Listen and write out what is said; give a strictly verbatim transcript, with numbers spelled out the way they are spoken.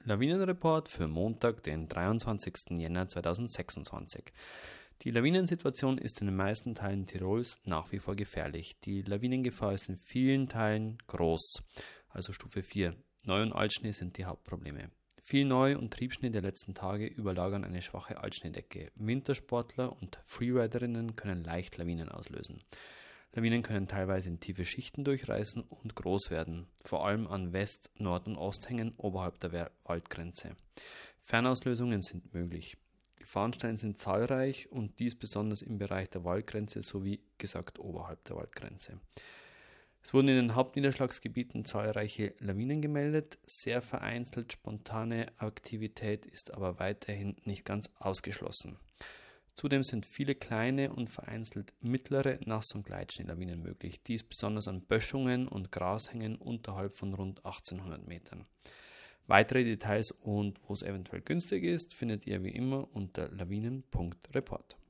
Lawinenreport für Montag, den dreiundzwanzigsten Jänner zweitausendsechsundzwanzig. Die Lawinensituation ist in den meisten Teilen Tirols nach wie vor gefährlich. Die Lawinengefahr ist in vielen Teilen groß, also Stufe vier. Neu- und Altschnee sind die Hauptprobleme. Viel Neu- und Triebschnee der letzten Tage überlagern eine schwache Altschneedecke. Wintersportler und Freeriderinnen können leicht Lawinen auslösen. Lawinen können teilweise in tiefe Schichten durchreißen und groß werden, vor allem an West-, Nord- und Osthängen oberhalb der Waldgrenze. Fernauslösungen sind möglich. Gefahrensteine sind zahlreich und dies besonders im Bereich der Waldgrenze sowie gesagt oberhalb der Waldgrenze. Es wurden in den Hauptniederschlagsgebieten zahlreiche Lawinen gemeldet, sehr vereinzelt spontane Aktivität ist aber weiterhin nicht ganz ausgeschlossen. Zudem sind viele kleine und vereinzelt mittlere Nass- und Gleitschneelawinen möglich, dies besonders an Böschungen und Grashängen unterhalb von rund achtzehnhundert Metern. Weitere Details und wo es eventuell günstig ist, findet ihr wie immer unter lawinen punkt report.